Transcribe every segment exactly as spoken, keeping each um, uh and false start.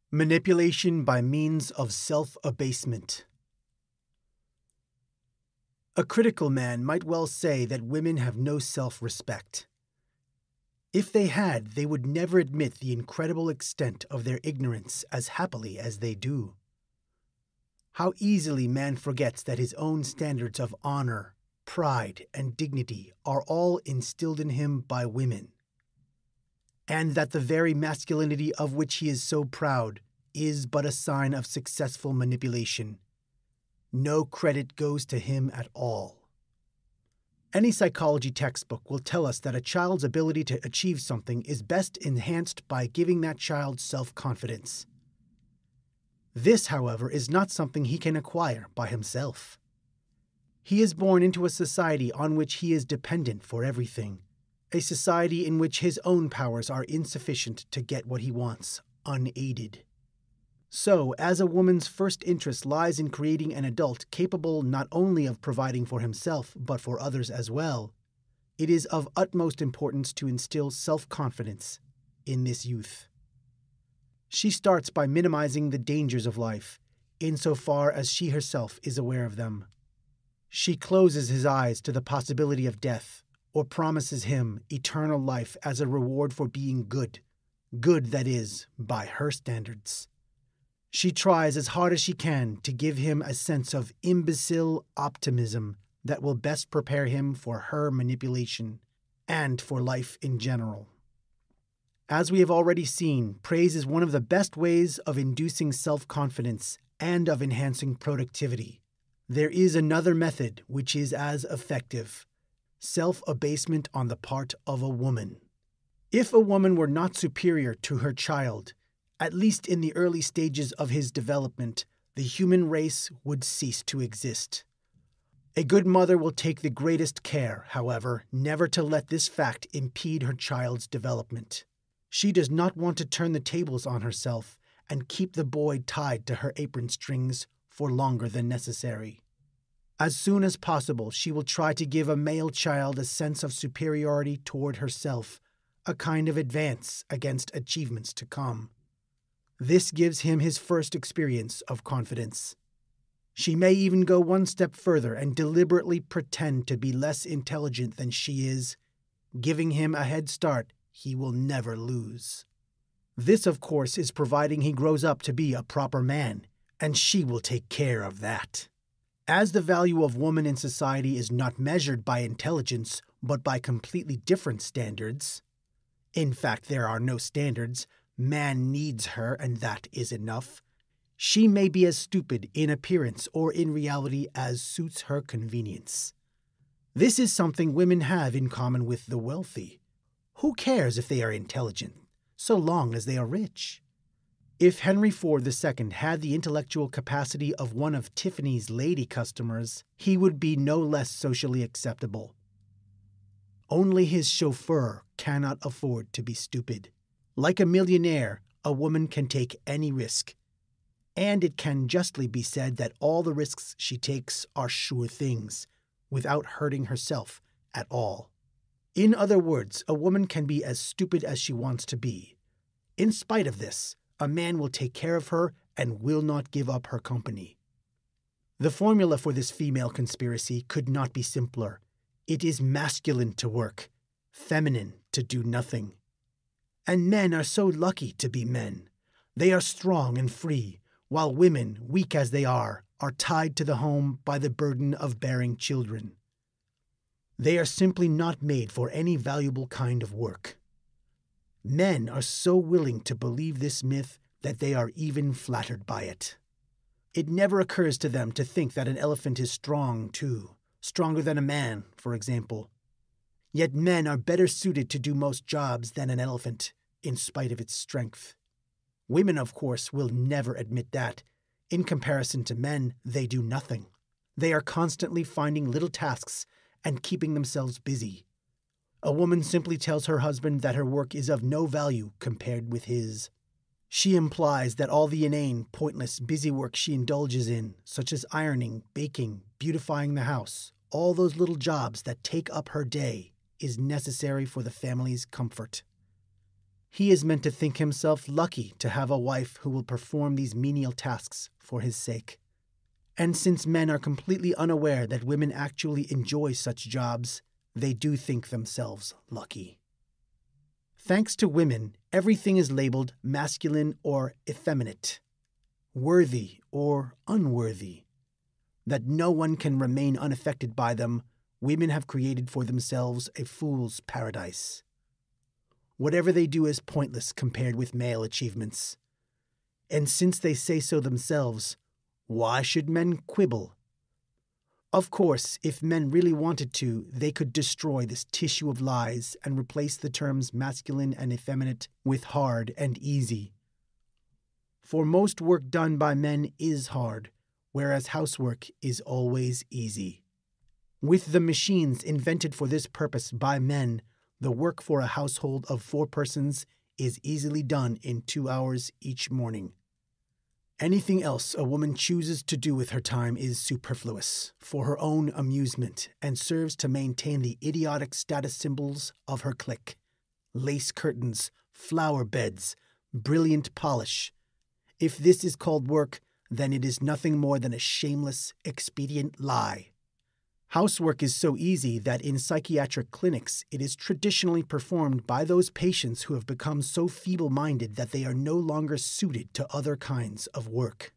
Manipulation by means of self-abasement. A critical man might well say that women have no self-respect. If they had, they would never admit the incredible extent of their ignorance as happily as they do. How easily man forgets that his own standards of honor, pride, and dignity are all instilled in him by women, and that the very masculinity of which he is so proud is but a sign of successful manipulation. No credit goes to him at all. Any psychology textbook will tell us that a child's ability to achieve something is best enhanced by giving that child self-confidence. This, however, is not something he can acquire by himself. He is born into a society on which he is dependent for everything, a society in which his own powers are insufficient to get what he wants, unaided. So, as a woman's first interest lies in creating an adult capable not only of providing for himself but for others as well, it is of utmost importance to instill self-confidence in this youth. She starts by minimizing the dangers of life, insofar as she herself is aware of them. She closes his eyes to the possibility of death, or promises him eternal life as a reward for being good, good, that is, by her standards. She tries as hard as she can to give him a sense of imbecile optimism that will best prepare him for her manipulation and for life in general. As we have already seen, praise is one of the best ways of inducing self-confidence and of enhancing productivity. There is another method which is as effective: self-abasement on the part of a woman. If a woman were not superior to her child, at least in the early stages of his development, the human race would cease to exist. A good mother will take the greatest care, however, never to let this fact impede her child's development. She does not want to turn the tables on herself and keep the boy tied to her apron strings for longer than necessary. As soon as possible, she will try to give a male child a sense of superiority toward herself, a kind of advance against achievements to come. This gives him his first experience of confidence. She may even go one step further and deliberately pretend to be less intelligent than she is, giving him a head start he will never lose. This, of course, is providing he grows up to be a proper man, and she will take care of that. As the value of woman in society is not measured by intelligence, but by completely different standards — in fact, there are no standards, man needs her and that is enough — she may be as stupid in appearance or in reality as suits her convenience. This is something women have in common with the wealthy. Who cares if they are intelligent, so long as they are rich? If Henry Ford the Second had the intellectual capacity of one of Tiffany's lady customers, he would be no less socially acceptable. Only his chauffeur cannot afford to be stupid. Like a millionaire, a woman can take any risk, and it can justly be said that all the risks she takes are sure things, without hurting herself at all. In other words, a woman can be as stupid as she wants to be. In spite of this, a man will take care of her and will not give up her company. The formula for this female conspiracy could not be simpler. It is masculine to work, feminine to do nothing. And men are so lucky to be men. They are strong and free, while women, weak as they are, are tied to the home by the burden of bearing children. They are simply not made for any valuable kind of work. Men are so willing to believe this myth that they are even flattered by it. It never occurs to them to think that an elephant is strong, too, stronger than a man, for example. Yet men are better suited to do most jobs than an elephant, in spite of its strength. Women, of course, will never admit that. In comparison to men, they do nothing. They are constantly finding little tasks and keeping themselves busy. A woman simply tells her husband that her work is of no value compared with his. She implies that all the inane, pointless, busy work she indulges in, such as ironing, baking, beautifying the house, all those little jobs that take up her day, is necessary for the family's comfort. He is meant to think himself lucky to have a wife who will perform these menial tasks for his sake. And since men are completely unaware that women actually enjoy such jobs, they do think themselves lucky. Thanks to women, everything is labeled masculine or effeminate, worthy or unworthy. That no one can remain unaffected by them, women have created for themselves a fool's paradise. Whatever they do is pointless compared with male achievements. And since they say so themselves, why should men quibble? Of course, if men really wanted to, they could destroy this tissue of lies and replace the terms masculine and effeminate with hard and easy. For most work done by men is hard, whereas housework is always easy. With the machines invented for this purpose by men, the work for a household of four persons is easily done in two hours each morning. Anything else a woman chooses to do with her time is superfluous, for her own amusement, and serves to maintain the idiotic status symbols of her clique. Lace curtains, flower beds, brilliant polish. If this is called work, then it is nothing more than a shameless, expedient lie. Housework is so easy that in psychiatric clinics it is traditionally performed by those patients who have become so feeble-minded that they are no longer suited to other kinds of work.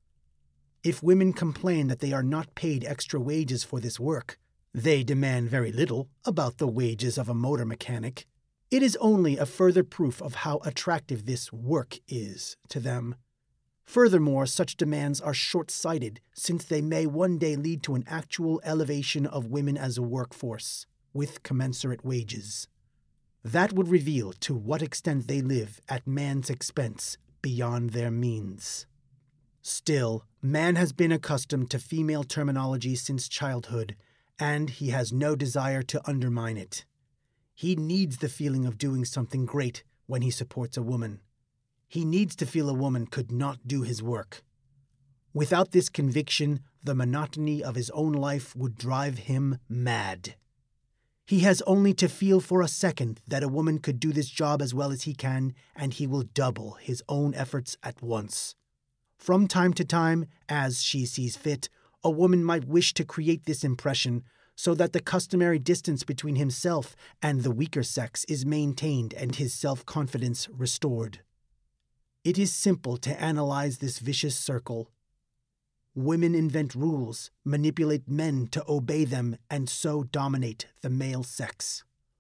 If women complain that they are not paid extra wages for this work, they demand very little about the wages of a motor mechanic. It is only a further proof of how attractive this work is to them. Furthermore, such demands are short-sighted, since they may one day lead to an actual elevation of women as a workforce, with commensurate wages. That would reveal to what extent they live at man's expense beyond their means. Still, man has been accustomed to female terminology since childhood, and he has no desire to undermine it. He needs the feeling of doing something great when he supports a woman. He needs to feel a woman could not do his work. Without this conviction, the monotony of his own life would drive him mad. He has only to feel for a second that a woman could do this job as well as he can, and he will double his own efforts at once. From time to time, as she sees fit, a woman might wish to create this impression so that the customary distance between himself and the weaker sex is maintained and his self-confidence restored. It is simple to analyze this vicious circle. Women invent rules, manipulate men to obey them, and so dominate the male sex.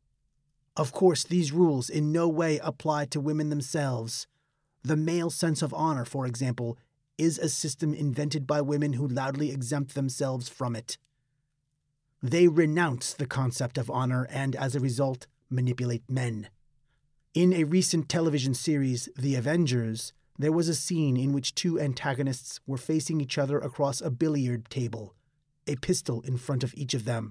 Of course, these rules in no way apply to women themselves. The male sense of honor, for example, is a system invented by women who loudly exempt themselves from it. They renounce the concept of honor and, as a result, manipulate men. In a recent television series, The Avengers, there was a scene in which two antagonists were facing each other across a billiard table, a pistol in front of each of them.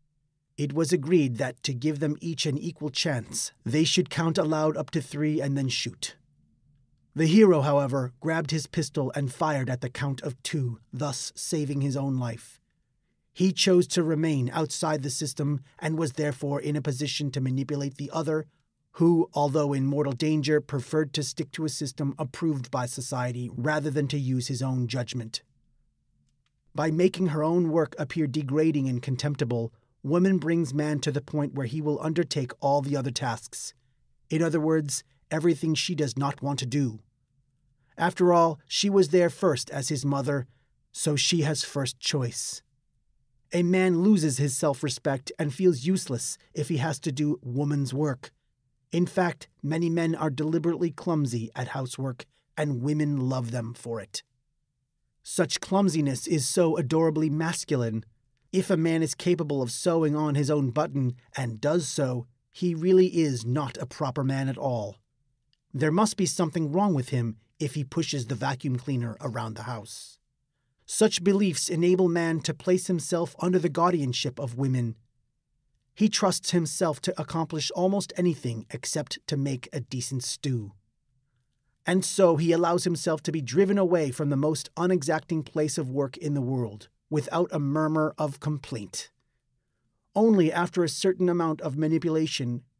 It was agreed that to give them each an equal chance, they should count aloud up to three and then shoot. The hero, however, grabbed his pistol and fired at the count of two, thus saving his own life. He chose to remain outside the system and was therefore in a position to manipulate the other, who, although in mortal danger, preferred to stick to a system approved by society rather than to use his own judgment. By making her own work appear degrading and contemptible, woman brings man to the point where he will undertake all the other tasks. In other words, everything she does not want to do. After all, she was there first as his mother, so she has first choice. A man loses his self-respect and feels useless if he has to do woman's work. In fact, many men are deliberately clumsy at housework, and women love them for it. Such clumsiness is so adorably masculine. If a man is capable of sewing on his own button and does so, he really is not a proper man at all. There must be something wrong with him if he pushes the vacuum cleaner around the house. Such beliefs enable man to place himself under the guardianship of women. He trusts himself to accomplish almost anything except to make a decent stew. And so he allows himself to be driven away from the most unexacting place of work in the world, without a murmur of complaint. Only after a certain amount of manipulation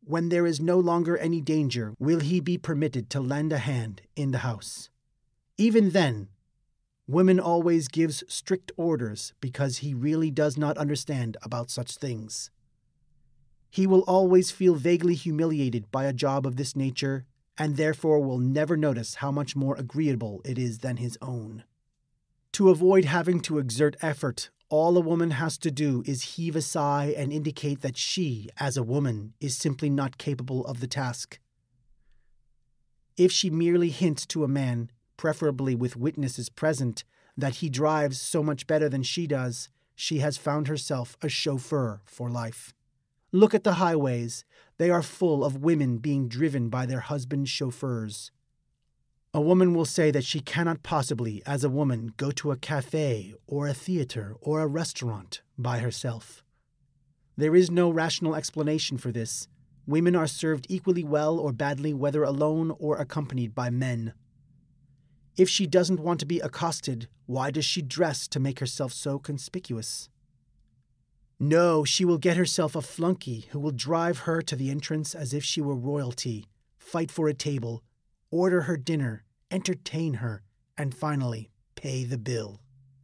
when there is no longer any danger, will he be permitted to lend a hand in the house. Even then, women always gives strict orders because he really does not understand about such things. He will always feel vaguely humiliated by a job of this nature, and therefore will never notice how much more agreeable it is than his own. To avoid having to exert effort, all a woman has to do is heave a sigh and indicate that she, as a woman, is simply not capable of the task. If she merely hints to a man, preferably with witnesses present, that he drives so much better than she does, she has found herself a chauffeur for life. Look at the highways. They are full of women being driven by their husbands' chauffeurs. A woman will say that she cannot possibly, as a woman, go to a cafe or a theater or a restaurant by herself. There is no rational explanation for this. Women are served equally well or badly whether alone or accompanied by men. If she doesn't want to be accosted, why does she dress to make herself so conspicuous? No, she will get herself a flunky who will drive her to the entrance as if she were royalty, fight for a table, order her dinner, entertain her, and finally pay the bill.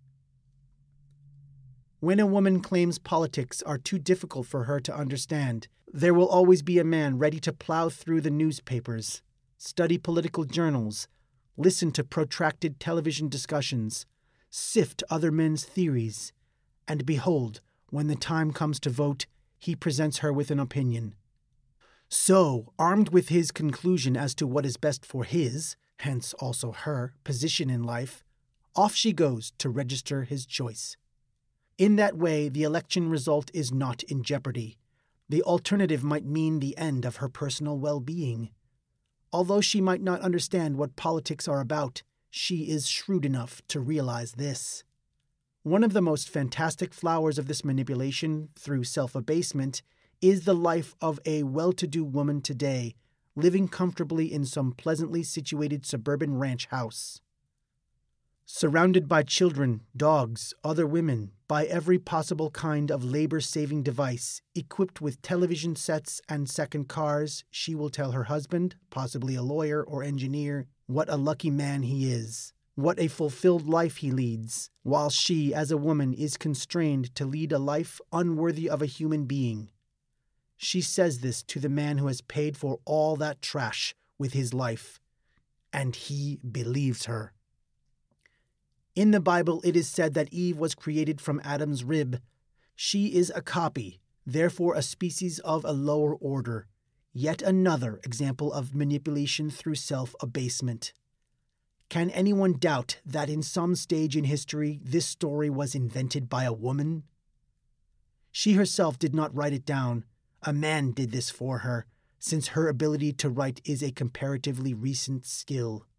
When a woman claims politics are too difficult for her to understand, there will always be a man ready to plow through the newspapers, study political journals, listen to protracted television discussions, sift other men's theories, and behold, when the time comes to vote, he presents her with an opinion. So, armed with his conclusion as to what is best for his, hence also her, position in life, off she goes to register his choice. In that way, the election result is not in jeopardy. The alternative might mean the end of her personal well-being. Although she might not understand what politics are about, she is shrewd enough to realize this. One of the most fantastic flowers of this manipulation through self-abasement is the life of a well-to-do woman today, living comfortably in some pleasantly situated suburban ranch house. Surrounded by children, dogs, other women, by every possible kind of labor-saving device, equipped with television sets and second cars, she will tell her husband, possibly a lawyer or engineer, what a lucky man he is, what a fulfilled life he leads, while she, as a woman, is constrained to lead a life unworthy of a human being. She says this to the man who has paid for all that trash with his life, and he believes her. In the Bible, it is said that Eve was created from Adam's rib. She is a copy, therefore a species of a lower order, yet another example of manipulation through self-abasement. Can anyone doubt that in some stage in history this story was invented by a woman? She herself did not write it down. A man did this for her, since her ability to write is a comparatively recent skill.